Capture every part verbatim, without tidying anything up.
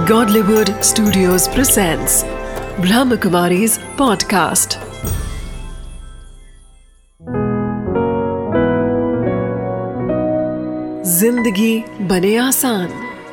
Godlywood Studios presents Brahmakumari's podcast. जिंदगी बने आसान।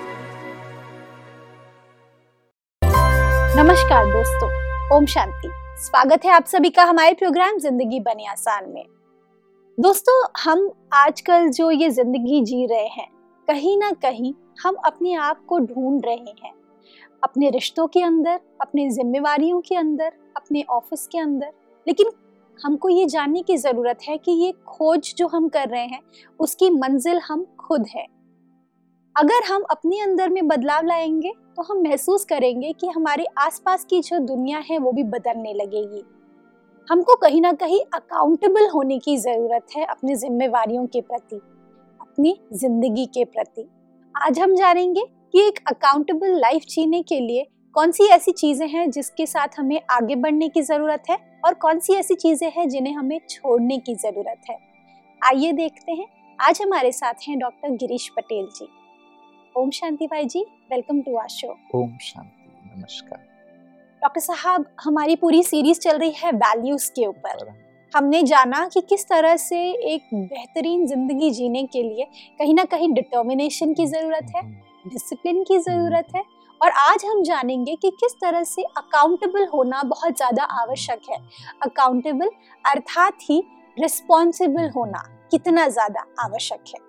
नमस्कार दोस्तों, ओम शांति। स्वागत है आप सभी का हमारे प्रोग्राम जिंदगी बने आसान में। दोस्तों, हम आजकल जो ये जिंदगी जी रहे हैं, कहीं ना कहीं हम अपने आप को ढूंढ रहे हैं, अपने रिश्तों के अंदर, अपने जिम्मेवारियों के अंदर, अपने ऑफिस के अंदर। लेकिन हमको ये जानने की ज़रूरत है कि ये खोज जो हम कर रहे हैं उसकी मंजिल हम खुद हैं। अगर हम अपने अंदर में बदलाव लाएंगे तो हम महसूस करेंगे कि हमारे आसपास की जो दुनिया है वो भी बदलने लगेगी। हमको कहीं ना कहीं अकाउंटेबल होने की ज़रूरत है अपनी जिम्मेवारियों के प्रति, अपनी ज़िंदगी के प्रति। आज हम जानेंगे कि एक अकाउंटेबल लाइफ जीने के लिए कौन सी ऐसी चीज़ें हैं जिसके साथ हमें आगे बढ़ने की ज़रूरत है और कौन सी ऐसी चीज़ें हैं जिन्हें हमें छोड़ने की ज़रूरत है। आइए देखते हैं। आज हमारे साथ हैं डॉक्टर गिरीश पटेल जी। ओम शांति भाई जी, वेलकम टू आवर शो। ओम शांति, नमस्कार। डॉक्टर साहब, हमारी पूरी सीरीज चल रही है वैल्यूज के ऊपर। हमने जाना कि किस तरह से एक बेहतरीन जिंदगी जीने के लिए कहीं ना कहीं डिटर्मिनेशन की ज़रूरत है, डिसिप्लिन की ज़रूरत है, और आज हम जानेंगे कि किस तरह से अकाउंटेबल होना बहुत ज़्यादा आवश्यक है। अकाउंटेबल अर्थात ही रिस्पॉन्सिबल होना कितना ज़्यादा आवश्यक है।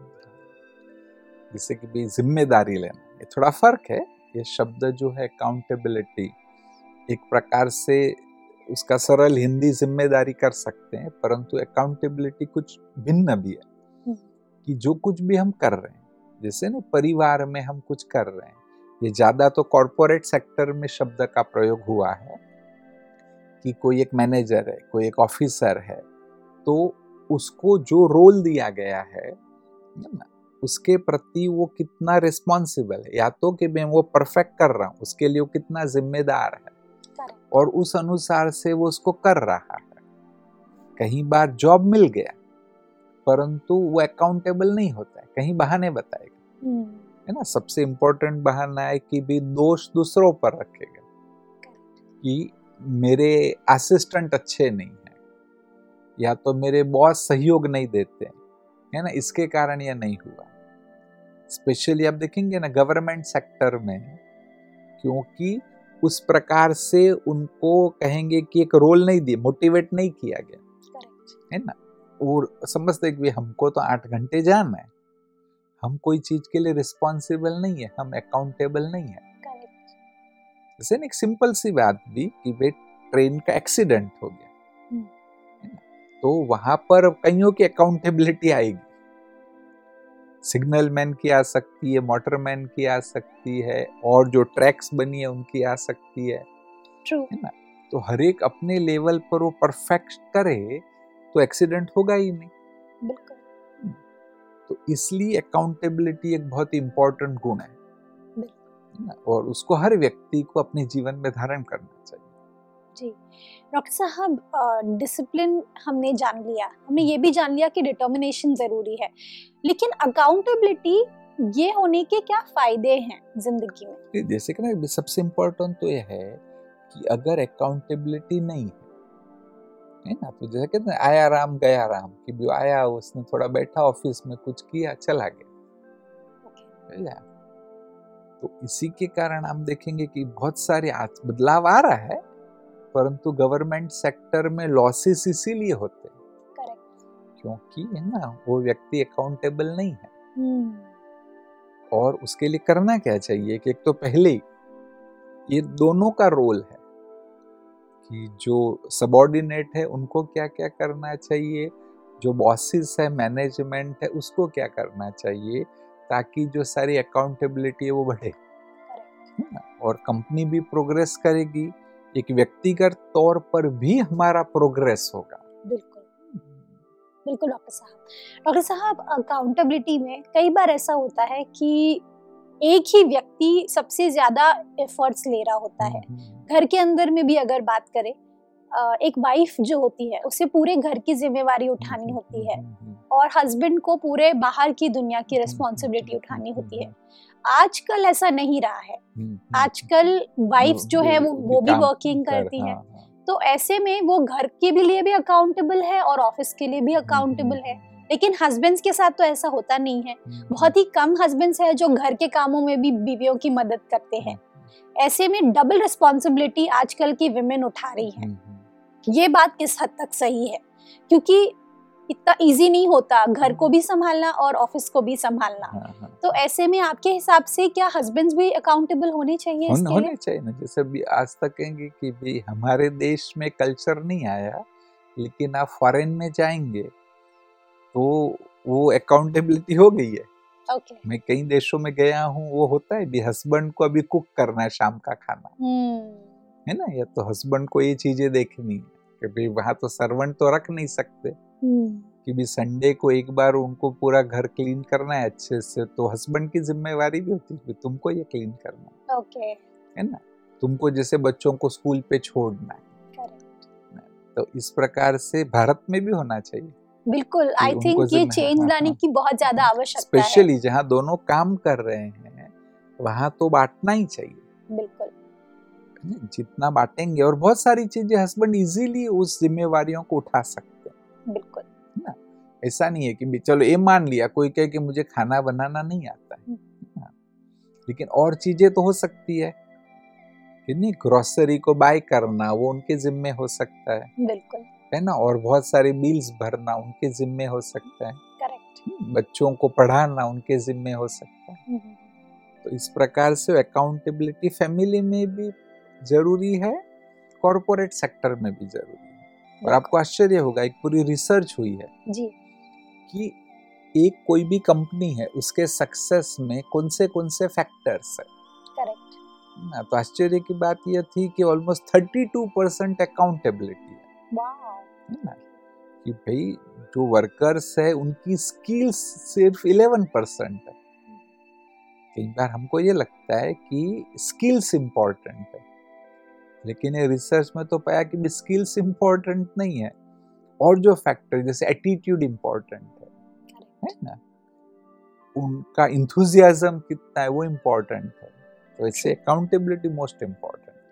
जैसे कि भी जिम्मेदारी लेना, ये थोड़ा फर्क है। ये शब्द जो है अकाउंटेबिलिटी, एक प्रकार से उसका सरल हिंदी जिम्मेदारी कर सकते हैं, परंतु अकाउंटेबिलिटी कुछ भिन्न भी है। कि जो कुछ भी हम कर रहे हैं, जैसे ना परिवार में हम कुछ कर रहे हैं, ये ज्यादा तो कॉर्पोरेट सेक्टर में शब्द का प्रयोग हुआ है कि कोई एक मैनेजर है, कोई एक ऑफिसर है, तो उसको जो रोल दिया गया है ना, उसके प्रति वो कितना रिस्पॉन्सिबल है, या तो कि मैं वो परफेक्ट कर रहा हूँ, उसके लिए वो कितना जिम्मेदार है और उस अनुसार से वो उसको कर रहा है। कहीं बार जॉब मिल गया परंतु वो अकाउंटेबल नहीं होता है, कहीं बहाने बताएगा, है ना। सबसे इम्पोर्टेंट बहाना है कि भी दोष दूसरों पर रखेगा कि मेरे असिस्टेंट अच्छे नहीं है, या तो मेरे बॉस सहयोग नहीं देते, है ना, इसके कारण यह नहीं हुआ। स्पेशली आप देखेंगे ना गवर्नमेंट सेक्टर में, क्योंकि उस प्रकार से उनको कहेंगे कि एक रोल नहीं दिया, मोटिवेट नहीं किया गया, है ना। और समझते कि हमको तो आठ घंटे जाना है, हम कोई चीज के लिए रिस्पॉन्सिबल नहीं है, हम अकाउंटेबल नहीं है। जैसे एक सिंपल सी बात भी कि वे ट्रेन का एक्सीडेंट हो गया, है ना, तो वहां पर कईयों की अकाउंटेबिलिटी आएगी। सिग्नल मैन की आ सकती है, मोटरमैन की आ सकती है, और जो ट्रैक्स बनी है उनकी आ सकती है, True. है ना। तो हर एक अपने लेवल पर वो परफेक्ट करे तो एक्सीडेंट होगा ही नहीं। बिल्कुल। तो इसलिए अकाउंटेबिलिटी एक बहुत इंपॉर्टेंट गुण है, है ना, और उसको हर व्यक्ति को अपने जीवन में धारण करना चाहिए। जी डॉक्टर साहब, डिसिप्लिन हमने जान लिया, हमने ये भी जान लिया कि डिटर्मिनेशन ज़रूरी है, लेकिन अकाउंटेबिलिटी ये होने के क्या फ़ायदे हैं ज़िंदगी में? जैसे कि ना सबसे इम्पोर्टेंट तो ये है कि अगर अकाउंटेबिलिटी नहीं है, है ना, तो जैसे कहते हैं आया राम गया राम, कि भी आया, उसने थोड़ा बैठा ऑफिस में, कुछ किया, चला गया, okay. तो इसी के कारण हम देखेंगे कि बहुत सारे बदलाव आ रहा है, परंतु गवर्नमेंट सेक्टर में लॉसेस इसीलिए होते हैं Correct. क्योंकि है ना वो व्यक्ति अकाउंटेबल नहीं है। hmm. और उसके लिए करना क्या चाहिए कि एक तो पहले ये दोनों का रोल है कि जो सबऑर्डिनेट है उनको क्या क्या करना चाहिए, जो बॉसेस है, मैनेजमेंट है, उसको क्या करना चाहिए, ताकि जो सारी अकाउंटेबिलिटी है वो बढ़े, है ना, और कंपनी भी प्रोग्रेस करेगी, एक व्यक्तिगत तौर पर भी हमारा प्रोग्रेस होगा। बिल्कुल बिल्कुल डॉक्टर साहब। डॉक्टर साहब, अकाउंटेबिलिटी में कई बार ऐसा होता है कि एक ही व्यक्ति सबसे ज्यादा एफर्ट्स ले रहा होता है। घर के अंदर में भी अगर बात करें, अ, एक वाइफ जो होती है उसे पूरे घर की जिम्मेवारी उठानी होती है और हस्बैंड को पूरे बाहर की दुनिया की रिस्पॉन्सिबिलिटी उठानी होती है। आजकल ऐसा नहीं रहा है। आजकल वाइफ्स जो है वो वो भी वर्किंग करती हैं, तो ऐसे में वो घर के भी लिए भी अकाउंटेबल है और ऑफिस के लिए भी अकाउंटेबल है। लेकिन हस्बैंड्स के साथ तो ऐसा होता नहीं है। बहुत ही कम हस्बैंड्स हैं जो घर के कामों में भी बीवियों की मदद करते हैं। ऐसे में डबल रिस्पॉन्सिबिलिटी आजकल की विमेन उठा रही है। ये बात किस हद तक सही है? क्योंकि इतना इजी नहीं होता घर को भी संभालना और ऑफिस को भी संभालना। हाँ, हाँ। तो ऐसे में आपके हिसाब से क्या हस्बैंड्स भी अकाउंटेबल होने चाहिए? होने, इसके होने चाहिए ना। जैसे भी आज तक कहेंगे कि भी हमारे देश में कल्चर नहीं आया, लेकिन आप फॉरेन में जाएंगे तो वो अकाउंटेबिलिटी हो गई है। okay. मैं कई देशों में गया हूँ, वो होता है भी हस्बैंड को अभी कुक करना है शाम का खाना, hmm. है ना, या तो हस्बैंड को ये चीजें देखनी है कि भाई वहां तो सर्वेंट तो रख नहीं सकते hmm. कि भी संडे को एक बार उनको पूरा घर क्लीन करना है अच्छे से, तो हस्बैंड की जिम्मेवारी भी होती है तुमको ये क्लीन करना है, okay. है ना। तुमको जैसे बच्चों को स्कूल पे छोड़ना है, तो इस प्रकार से भारत में भी होना चाहिए। बिल्कुल, आई थिंक ये चेंज लाने की बहुत ज्यादा आवश्यकता है। स्पेशली जहाँ दोनों काम कर रहे हैं वहाँ तो बांटना ही चाहिए। बिल्कुल, जितना बांटेंगे, और बहुत सारी चीजें हस्बैंड इजीली उस जिम्मेवारियों को उठा सकते हैं। बिल्कुल, है ना। ऐसा नहीं है कि चलो ये मान लिया कोई कहे कि मुझे खाना बनाना नहीं आता है, लेकिन और चीजें तो हो सकती है कि नहीं, ग्रोसरी को बाय करना वो उनके जिम्मे हो सकता है। बिल्कुल, है ना, और बहुत सारे बिल्स भरना उनके जिम्मे हो सकता है। करेक्ट। बच्चों को पढ़ाना उनके जिम्मे हो सकता है। तो इस प्रकार से अकाउंटेबिलिटी फैमिली में भी जरूरी है, कॉर्पोरेट सेक्टर में भी जरूरी है। और आपको आश्चर्य होगा, एक पूरी रिसर्च हुई है जी कि एक कोई भी कंपनी है उसके सक्सेस में कौन से कौन से फैक्टर्स है। करेक्ट। तो आश्चर्य की बात यह थी कि almost thirty two percent accountability है। ना, कि भाई जो वर्कर्स है उनकी स्किल्स सिर्फ इलेवन परसेंट है। कई बार हमको ये लगता है कि स्किल्स इम्पोर्टेंट है, लेकिन ये रिसर्च में तो पाया कि स्किल्स इम्पोर्टेंट नहीं है, और जो फैक्टर जैसे एटीट्यूड इम्पोर्टेंट है, है ना, उनका इंथुजियाज्म कितना है वो इम्पोर्टेंट है। तो इससे अकाउंटेबिलिटी मोस्ट इम्पोर्टेंट है।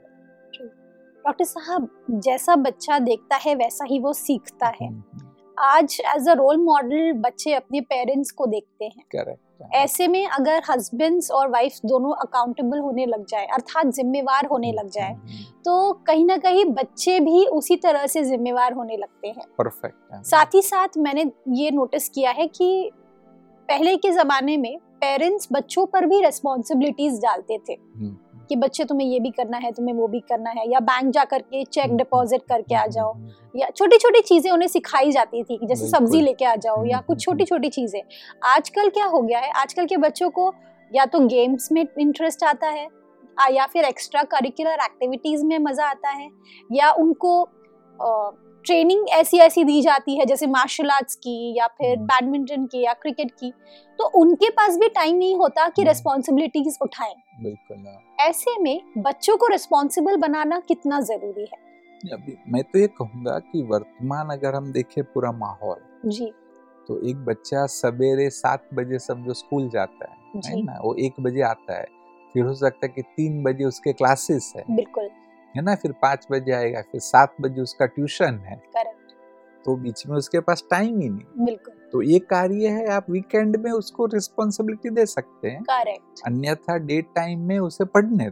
डॉक्टर साहब, जैसा बच्चा देखता है वैसा ही वो सीखता है। आज एज अ रोल मॉडल बच्चे अपने पेरेंट्स को देखते हैं। करेक्ट। ऐसे में अगर हस्बैंड्स और वाइफ दोनों अकाउंटेबल होने लग जाए, अर्थात जिम्मेवार होने लग जाए, तो कहीं ना कहीं बच्चे भी उसी तरह से जिम्मेवार होने लगते हैं। परफेक्ट। साथ ही साथ मैंने ये नोटिस किया है कि पहले के जमाने में पेरेंट्स बच्चों पर भी रिस्पॉन्सिबिलिटीज डालते थे कि बच्चे तुम्हें ये भी करना है, तुम्हें वो भी करना है, या बैंक जा करके चेक डिपॉजिट करके आ जाओ, या छोटी छोटी चीजें उन्हें सिखाई जाती थी, जैसे सब्जी लेके आ जाओ या कुछ छोटी छोटी चीजें। आजकल क्या हो गया है, आजकल के बच्चों को या तो गेम्स में इंटरेस्ट आता है, या फिर एक्स्ट्रा करिकुलर एक्टिविटीज में मजा आता है, या उनको ट्रेनिंग ऐसी ऐसी दी जाती है जैसे मार्शल आर्ट्स की या फिर बैडमिंटन की या क्रिकेट की, तो उनके पास भी टाइम नहीं होता कि रिस्पॉन्सिबिलिटीज उठाएं। बिल्कुल। ऐसे में बच्चों को रिस्पॉन्सिबल बनाना कितना जरूरी है? अभी मैं तो ये कहूँगा कि वर्तमान अगर हम देखें पूरा माहौल जी, तो एक बच्चा सवेरे सात बजे समझो स्कूल जाता है, है ना, वो एक बजे आता है, फिर हो सकता है कि तीन बजे उसके क्लासेस है, बिल्कुल, है ना, फिर पाँच बजे आएगा, फिर सात बजे उसका ट्यूशन है। करेक्ट। तो बीच में उसके पास टाइम ही नहीं। बिल्कुल। तो ये कार्य है, आप वीकेंड में उसको रिस्पॉन्सिबिलिटी दे सकते हैं। करेक्ट। अन्यथा डे टाइम में उसे पढ़ने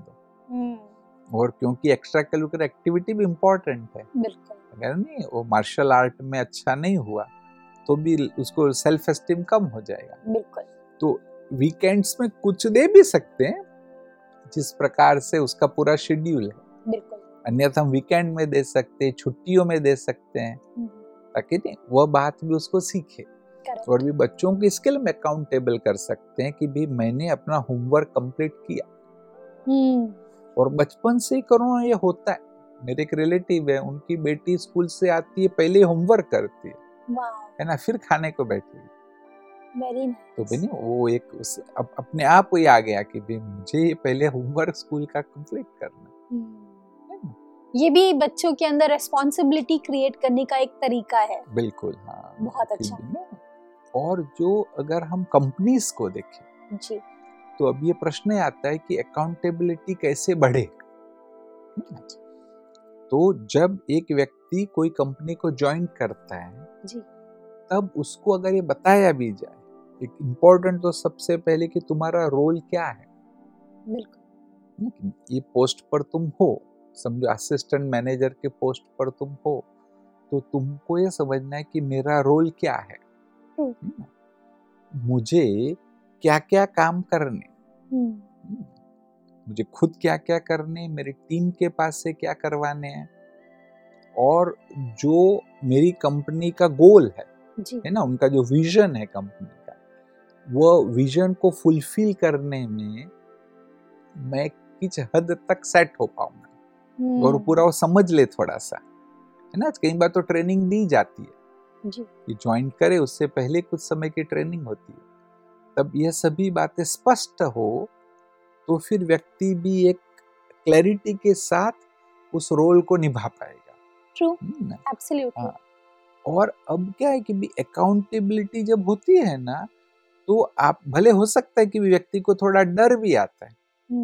दो। और क्योंकि एक्स्ट्रा करिकुलर एक्टिविटी भी इम्पोर्टेंट है। बिल्कुल। अगर नहीं वो मार्शल आर्ट में अच्छा नहीं हुआ तो भी उसको सेल्फ एस्टीम कम हो जाएगा। बिल्कुल। तो वीकेंड्स में कुछ दे भी सकते हैं जिस प्रकार से उसका पूरा शेड्यूल है। बिल्कुल। अन्यथा हम वीकेंड में दे सकते हैं, छुट्टियों में दे सकते हैं, ताकि नहीं वह बात भी उसको सीखे। और भी बच्चों की स्किल में अकाउंटेबल कर सकते हैं कि भी मैंने अपना होमवर्क कंप्लीट किया। और बचपन से ही करो, ये होता है। मेरे एक रिलेटिव है, उनकी बेटी स्कूल से आती है, पहले होमवर्क करती है, है ना, फिर खाने को बैठी। Very nice. तो बनी वो एक उस, अप, अपने आप ही आ गया कि भी मुझे पहले होमवर्क स्कूल का कंप्लीट करना है। ये भी बच्चों के अंदर रेस्पॉन्सिबिलिटी क्रिएट करने का एक तरीका है। बिल्कुल, हाँ, बहुत अच्छा। और जो अगर हम कंपनीज को देखें जी, तो अब ये प्रश्न आता है कि अकाउंटेबिलिटी कैसे बढ़े। तो जब एक व्यक्ति कोई कंपनी को ज्वाइन करता है जी, तब उसको अगर ये बताया भी जाए, एक इम्पोर्टेंट तो सबसे पहले कि तुम्हारा रोल क्या है। बिल्कुल। ये पोस्ट पर तुम हो, समझो असिस्टेंट मैनेजर के पोस्ट पर तुम हो, तो तुमको ये समझना है कि मेरा रोल क्या है, मुझे क्या क्या काम करने, मुझे खुद क्या क्या करने, मेरी टीम के पास से क्या करवाने हैं, और जो मेरी कंपनी का गोल है जी, है ना, उनका जो विजन है कंपनी का, वो विजन को फुलफिल करने में मैं कुछ हद तक सेट हो पाऊंगा और पूरा वो समझ ले थोड़ा सा, है ना। कई बार तो ट्रेनिंग दी जाती है जी, कि ज्वाइन करे, उससे पहले कुछ समय की ट्रेनिंग होती है। तब यह सभी बातें स्पष्ट हो तो फिर व्यक्ति भी एक क्लैरिटी के साथ उस रोल को निभा पाएगा। True, absolutely. हाँ, और अब क्या है कि भी अकाउंटेबिलिटी जब होती है ना, तो आप भले हो सकता है कि व्यक्ति को थोड़ा डर भी आता है।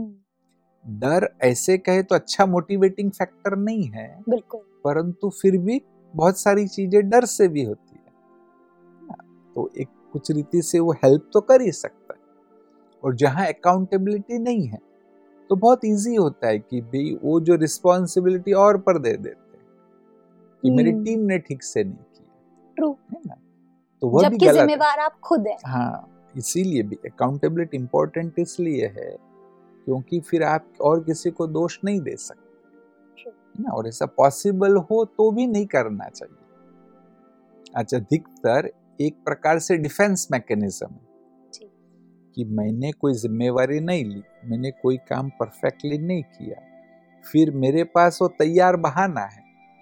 डर ऐसे कहे तो अच्छा मोटिवेटिंग फैक्टर नहीं है, बिल्कुल, परंतु फिर भी बहुत सारी चीजें डर से भी होती है, तो एक कुछ रीति से वो हेल्प तो कर ही सकता है। और जहां अकाउंटेबिलिटी नहीं है तो बहुत इजी होता है कि भाई वो जो रिस्पॉन्सिबिलिटी और पर दे देते हैं कि मेरी टीम ने ठीक से नहीं किया, ट्रू, है ना, तो वह भी जबकि गलत जिम्मेवार आप खुद हैं। हाँ, इसीलिए भी अकाउंटेबिलिटी इंपॉर्टेंट इसलिए है क्योंकि फिर आप और किसी को दोष नहीं दे सकते, है ना, और ऐसा पॉसिबल हो तो भी नहीं करना चाहिए। अच्छा, अधिकतर एक प्रकार से डिफेंस मैकेनिज्म है कि मैंने कोई जिम्मेवारी नहीं ली, मैंने कोई काम परफेक्टली नहीं किया, फिर मेरे पास वो तैयार बहाना है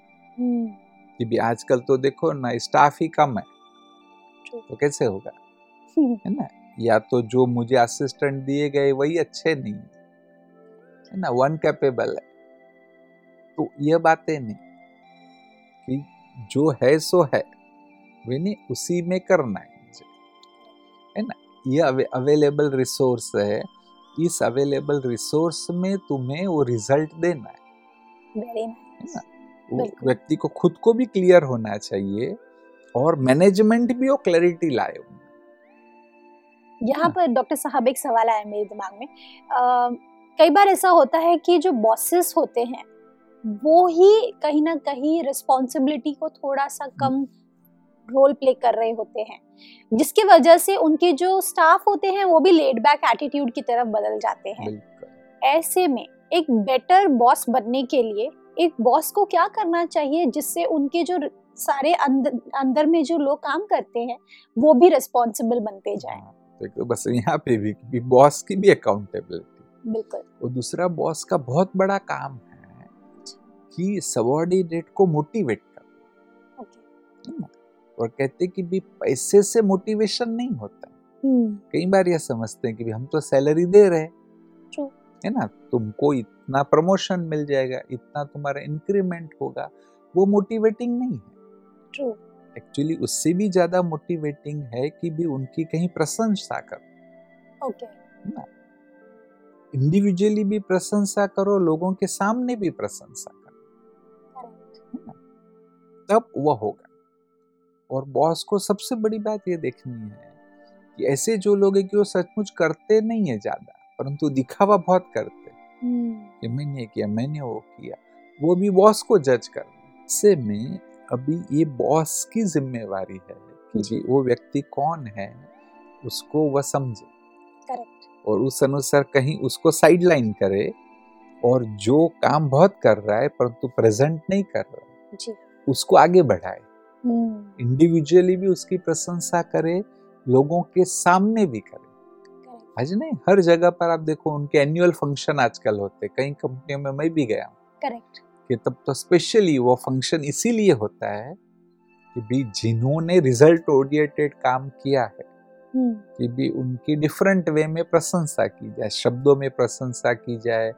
कि भी आजकल तो देखो ना स्टाफ ही कम है, तो कैसे होगा, है ना, या तो जो मुझे असिस्टेंट दिए गए वही अच्छे नहीं है ना, वन कैपेबल है। तो ये बातें नहीं कि जो है सो है, मैंने उसी में करना है मुझे, है ना, ये अवेलेबल रिसोर्स है, इस अवेलेबल रिसोर्स में तुम्हें वो रिजल्ट देना है। Very nice. वो व्यक्ति को खुद को भी क्लियर होना चाहिए और मैनेजमेंट भी वो क्लैरिटी लाए। यहाँ पर डॉक्टर साहब एक सवाल आया मेरे दिमाग में, आ, कई बार ऐसा होता है कि जो बॉसेस होते हैं वो ही कहीं ना कहीं रिस्पॉन्सिबिलिटी को थोड़ा सा कम रोल प्ले कर रहे होते हैं, जिसकी वजह से उनके जो स्टाफ होते हैं वो भी लेड बैक एटीट्यूड की तरफ बदल जाते हैं। ऐसे में एक बेटर बॉस बनने के लिए एक बॉस को क्या करना चाहिए जिससे उनके जो सारे अंदर अंदर में जो लोग काम करते हैं वो भी रिस्पॉन्सिबल बनते जाएं? तो बस यहाँ पे भी, भी बॉस की भी अकाउंटेबिलिटी। बिल्कुल। और दूसरा, बॉस का बहुत बड़ा काम है कि सबऑर्डिनेट को मोटिवेट करना। okay. और कहते कि भी पैसे से मोटिवेशन नहीं होता है। कई बार यह समझते हैं कि भी हम तो सैलरी दे रहे हैं, है ना, तुमको इतना प्रमोशन मिल जाएगा, इतना तुम्हारा इंक्रीमेंट होगा, वो मोटिवेटिंग नहीं है। ट्रू। एक्चुअली उससे भी ज्यादा मोटिवेटिंग है कि भी उनकी कहीं प्रशंसा करो। ओके। ना, इंडिविजुअली भी प्रशंसा करो, लोगों के सामने भी प्रशंसा करो, है ना, तब वह होगा। और बॉस को सबसे बड़ी बात ये देखनी है कि ऐसे जो लोग हैं कि वो सचमुच करते नहीं है ज्यादा, परंतु दिखावा बहुत करते हैं कि मैंने किया, मैंने वो किया, वो भी बॉस को जज करना। इससे में अभी ये बॉस की जिम्मेवारी है कि जी वो व्यक्ति कौन है उसको वह समझे। करेक्ट। और उस अनुसार कहीं उसको साइडलाइन करे, और जो काम बहुत कर रहा है परंतु प्रेजेंट नहीं कर रहा जी, उसको आगे बढ़ाए। इंडिविजुअली भी उसकी प्रशंसा करे, लोगों के सामने भी करे। आज नहीं, हर जगह पर आप देखो उनके एनुअल फंक्शन आजकल होते, कई कंपनियों में मैं भी गया हूँ। करेक्ट। कि तब तो स्पेशली वो फंक्शन इसीलिए होता है कि भी जिन्होंने रिजल्ट ओरिएंटेड काम किया है कि भी उनकी डिफरेंट वे में प्रशंसा की जाए, शब्दों में प्रशंसा की जाए,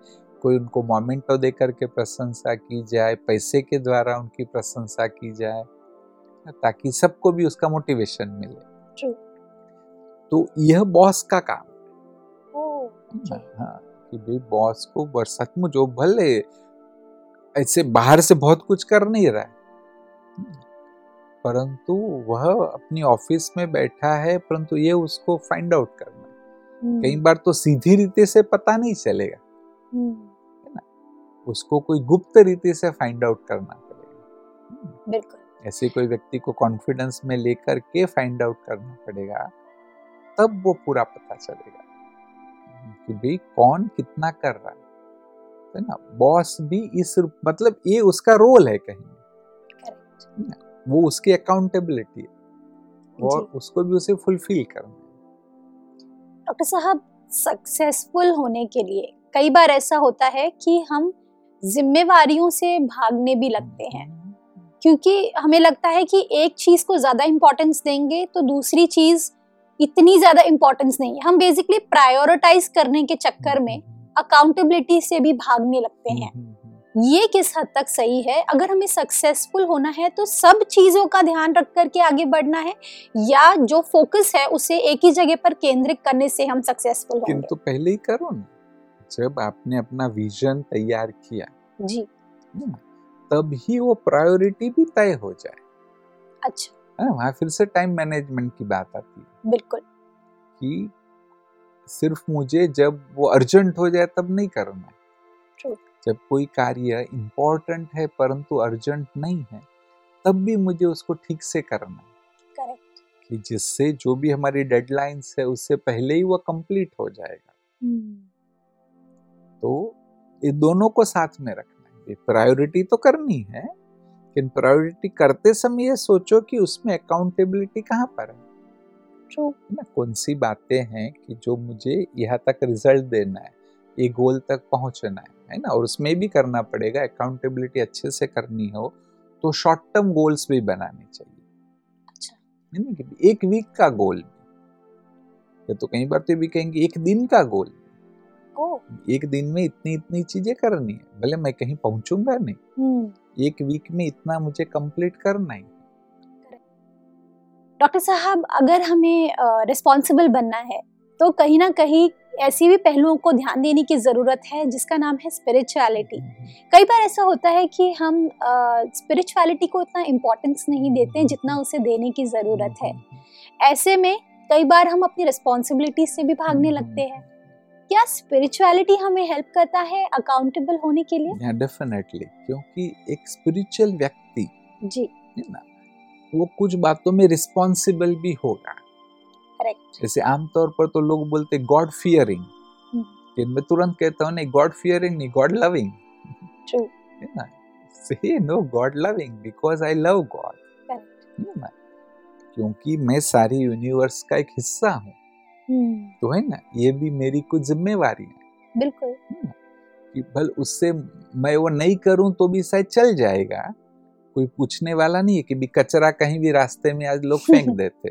कोई उनको मोमेंटो दे करके प्रशंसा की जाए, पैसे के द्वारा उनकी प्रशंसा की जाए, ताकि सबको भी उसका मोटिवेशन मिले। True. तो यह बॉस का काम। Oh, okay. हाँ, कि भाई बॉस को बर- सचमुच वो भले ऐसे बाहर से बहुत कुछ कर नहीं रहा है, परंतु वह अपनी ऑफिस में बैठा है, परंतु ये उसको फाइंड आउट करना है। Hmm. कई बार तो सीधी रीति से पता नहीं चलेगा, Hmm. है ना, उसको कोई गुप्त रीति से फाइंड आउट करना पड़ेगा। बिल्कुल। ऐसे कोई व्यक्ति को कॉन्फिडेंस में लेकर के फाइंड आउट करना पड़ेगा, तब वो पूरा पता चलेगा कि भाई कौन कितना कर रहा है, है ना। बॉस भी इस मतलब ये उसका रोल है कहीं, Correct. वो उसकी अकाउंटेबिलिटी है और जी। उसको भी उसे फुलफिल करना है। डॉक्टर साहब, सक्सेसफुल होने के लिए कई बार ऐसा होता है कि हम जिम्मेवारियों से भागने भी लगते हैं, क्योंकि हमें लगता है कि एक चीज को ज्यादा इम्पोर्टेंस देंगे तो दूसरी चीज इतनी ज्यादा इम्पोर्टेंस नहीं है। हम बेसिकली प्रायोरिटाइज करने के चक्कर में अकाउंटेबिलिटी से भी भागने लगते हैं। ये किस हद तक सही है? अगर हमें सक्सेसफुल होना है तो सब चीजों का ध्यान रख करके आगे बढ़ना है, या जो फोकस है उसे एक ही जगह पर केंद्रित करने से हम सक्सेसफुल होंगे? किंतु पहले ही करो ना, जब आपने अपना विजन तैयार किया जी। तब ही वो प्रायोरिटी भी तय हो जाए। अच्छा। है ना, वहाँ फिर से टाइम मैनेजमेंट की बात आती है बिल्कुल। कि सिर्फ मुझे जब वो अर्जेंट हो जाए तब नहीं करना है। True. जब कोई कार्य इम्पोर्टेंट है परंतु अर्जेंट नहीं है, तब भी मुझे उसको ठीक से करना है। करेक्ट। कि जिससे जो भी हमारी डेडलाइंस है उससे पहले ही वो कंप्लीट हो जाएगा। हम्म। तो ये दोनों को साथ में रखना है। प्रायोरिटी तो करनी है, लेकिन प्रायोरिटी करते समय ये सोचो कि उसमें अकाउंटेबिलिटी कहाँ पर है। True. ना, कौन सी बातें हैं कि जो मुझे यहाँ तक रिजल्ट देना है, ये गोल तक पहुंचना है, है ना। और उसमें भी करना पड़ेगा, अकाउंटेबिलिटी अच्छे से करनी हो तो शॉर्ट टर्म गोल्स भी बनाने चाहिए। अच्छा। है ना, कि एक वीक का गोल भी, तो कई बार तो भी कहेंगे एक दिन का गोल, ओह। एक दिन में इतनी इतनी चीजें करनी है, भले मैं कहीं पहुंचूंगा नहीं, हम्म। एक वीक में इतना मुझे कंप्लीट करना ही। डॉक्टर साहब, अगर हमें रिस्पॉन्सिबल बनना है तो कहीं ना कहीं ऐसी भी पहलुओं को ध्यान देने की जरूरत है जिसका नाम है स्पिरिचुअलिटी। कई बार ऐसा होता है कि हम स्पिरिचुअलिटी को इतना इम्पोर्टेंस नहीं देते हैं जितना उसे देने की जरूरत है। ऐसे में कई बार हम अपनी रिस्पॉन्सिबिलिटी से भी भागने लगते हैं। क्या स्पिरिचुअलिटी हमें हेल्प करता है अकाउंटेबल होने के लिए? डेफिनेटली, क्योंकि एक स्पिरिचुअल व्यक्ति जी, है ना, वो कुछ बातों में रिस्पॉन्सिबल भी होगा। करेक्ट। जैसे आमतौर पर तो लोग बोलते गॉड फियरिंग, मैं तुरंत कहता हूँ नहीं, गॉड फियरिंग नहीं, गॉड लविंग। ट्रू। है ना, से no God loving because I love God, है ना, क्योंकि मैं सारी यूनिवर्स का एक हिस्सा हूँ। तो है ना, ये भी मेरी कुछ जिम्मेवारी है। बिल्कुल। कि भल उससे मैं वो नहीं करूं तो भी शायद चल जाएगा, कोई पूछने वाला नहीं है कि भी कचरा कहीं भी रास्ते में आज लोग फेंक देते,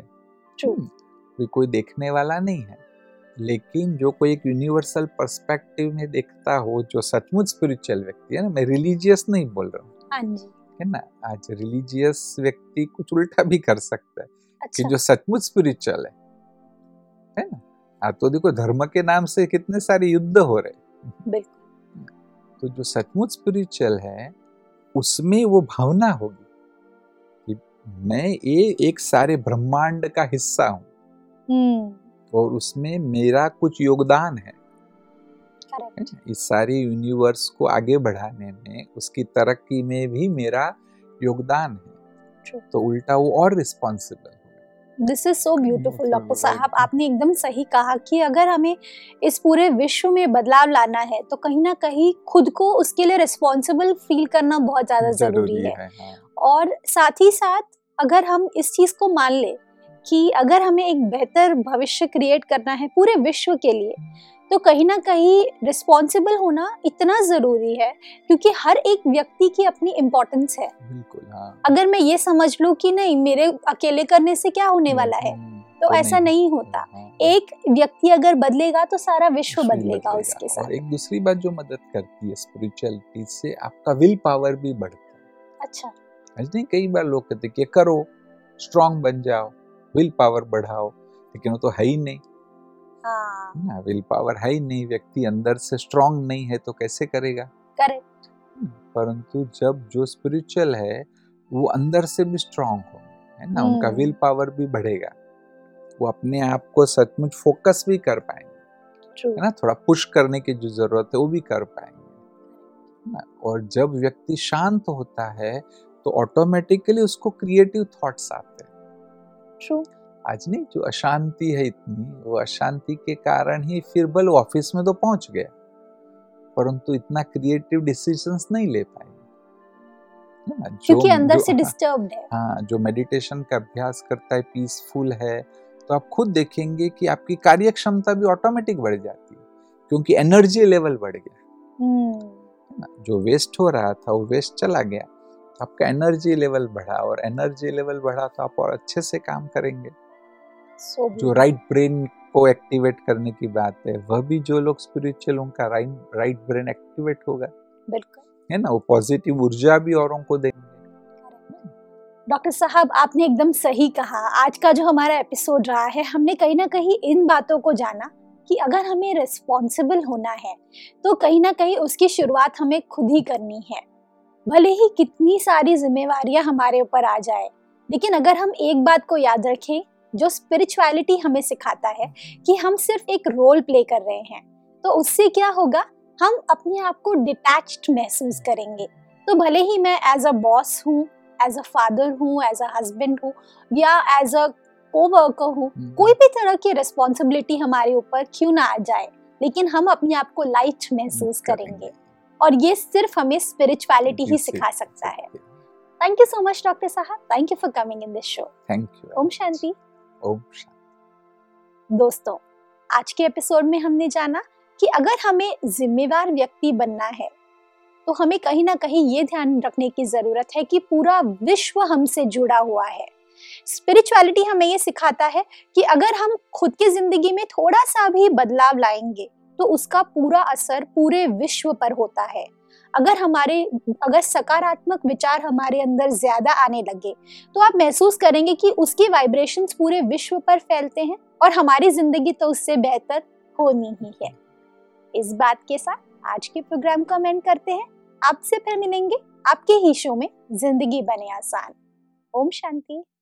भी कोई देखने वाला नहीं है। लेकिन जो कोई एक यूनिवर्सल पर्सपेक्टिव में देखता हो, जो सचमुच स्पिरिचुअल व्यक्ति है ना, मैं रिलीजियस नहीं बोल रहा हूँ, हाँ जी, है ना, आज रिलीजियस व्यक्ति कुछ उल्टा भी कर सकता है। अच्छा। कि जो सचमुच स्पिरिचुअल है है ना, आज तो देखो धर्म के नाम से कितने सारे युद्ध हो रहे। बिल्कुल। तो जो सचमुच स्पिरिचुअल है उसमें वो भावना होगी कि मैं ये एक सारे ब्रह्मांड का हिस्सा हूँ और उसमें मेरा कुछ योगदान है। करेक्ट। इस सारी यूनिवर्स को आगे बढ़ाने में, उसकी तरक्की में भी मेरा योगदान है। तो उल्टा वो और responsible. This is so beautiful doctor साहब, आपने एकदम सही कहा कि अगर हमें इस पूरे विश्व में बदलाव लाना है तो कहीं ना कहीं खुद को उसके लिए रिस्पॉन्सिबल फील करना बहुत ज्यादा जरूरी, जरूरी है, है हाँ। और साथ ही साथ अगर हम इस चीज को मान ले कि अगर हमें एक बेहतर भविष्य क्रिएट करना है पूरे विश्व के लिए, तो कहीं ना कहीं रिस्पॉन्सिबल होना इतना जरूरी है, क्योंकि हर एक व्यक्ति की अपनी इम्पोर्टेंस है। बिल्कुल हाँ। अगर मैं ये समझ लूं कि नहीं मेरे अकेले करने से क्या होने वाला है, तो ऐसा नहीं होता। एक व्यक्ति अगर बदलेगा तो सारा विश्व बदलेगा उसके साथ। और एक दूसरी बात जो मदद करती है स्पिरिचुअलिटी से, आपका विल पावर भी बढ़ता है। अच्छा, नहीं, कई बार लोग कहते कि करो, स्ट्रांग बन जाओ, विल पावर बढ़ाओ, लेकिन वो तो है ही नहीं। हाँ, ना, विल पावर है ही नहीं, व्यक्ति अंदर से स्ट्रांग नहीं है तो कैसे करेगा? करेक्ट। परंतु जब जो स्पिरिचुअल है वो अंदर से भी स्ट्रांग होंगे, है ना, उनका विल पावर भी बढ़ेगा, वो अपने आप को सचमुच फोकस भी कर पाएंगे, है ना, थोड़ा पुश करने की जो जरूरत है वो भी कर पाएंगे ना। और जब व्यक्ति शांत होता है तो ऑटोमेटिकली उसको क्रिएटिव थॉट्स आते हैं। ट्रू। आज नहीं, जो अशांति है इतनी, वो अशांति के कारण ही फिर बल ऑफिस में तो पहुंच गया, परंतु इतना क्रिएटिव डिसीजंस नहीं ले पाए, क्योंकि अंदर से डिस्टर्ब्ड है। हाँ, जो मेडिटेशन का अभ्यास करता है, पीसफुल है, तो आप खुद देखेंगे कि आपकी कार्य क्षमता भी ऑटोमेटिक बढ़ जाती है, क्योंकि एनर्जी लेवल बढ़ गया। hmm. जो वेस्ट हो रहा था वो वेस्ट चला गया, आपका एनर्जी लेवल बढ़ा, और एनर्जी लेवल बढ़ा तो आप और अच्छे से काम करेंगे। so, जो राइट ब्रेन को एक्टिवेट करने की बात है, वह भी जो लोग स्पिरिचुअल, उनका राइट राइट ब्रेन एक्टिवेट होगा, बिल्कुल, है ना, वो पॉजिटिव ऊर्जा भी औरों को देंगे। डॉक्टर साहब, आपने एकदम सही कहा। आज का जो हमारा एपिसोड रहा है, हमने कहीं ना कहीं इन बातों को जाना कि अगर हमें रिस्पॉन्सिबल होना है तो कहीं ना कहीं उसकी शुरुआत हमें खुद ही करनी है। भले ही कितनी सारी जिम्मेवारियां हमारे ऊपर आ जाए, लेकिन अगर हम एक बात को याद रखें, जो स्पिरिचुअलिटी हमें सिखाता है कि हम सिर्फ एक रोल प्ले कर रहे हैं, तो उससे क्या होगा, हम अपने आप को डिटैच्ड महसूस करेंगे। तो भले ही मैं एज अ बॉस हूँ, एज अ फादर हूँ, एज अ हस्बैंड हूँ, या एज अ कोवर्कर हूँ, कोई भी तरह की रिस्पॉन्सिबिलिटी हमारे ऊपर क्यों ना आ जाए, लेकिन हम अपने आप को लाइट महसूस करेंगे, और ये सिर्फ हमें स्पिरिचुअलिटी ही सिखा सकता है। Thank you so much doctor साहब, thank you for coming in this show. Thank you. ओम शांति। ओम शांति। दोस्तों, आज के एपिसोड में हमने जाना कि अगर हमें जिम्मेवार व्यक्ति बनना है तो हमें कहीं ना कहीं ये ध्यान रखने की जरूरत है कि पूरा विश्व हमसे जुड़ा हुआ है। स्पिरिचुअलिटी हमें ये सिखाता है कि अगर हम खुद की जिंदगी में थोड़ा सा भी बदलाव लाएंगे तो उसका पूरा असर पूरे विश्व पर होता है। अगर हमारे अगर सकारात्मक विचार हमारे अंदर ज्यादा आने लगे तो आप महसूस करेंगे कि उसकी वाइब्रेशंस पूरे विश्व पर फैलते हैं, और हमारी जिंदगी तो उससे बेहतर होनी ही है। इस बात के साथ आज के प्रोग्राम को एंड करते हैं। आपसे फिर मिलेंगे आपके ही शो में जिंदगी बने आसान। ओम शांति।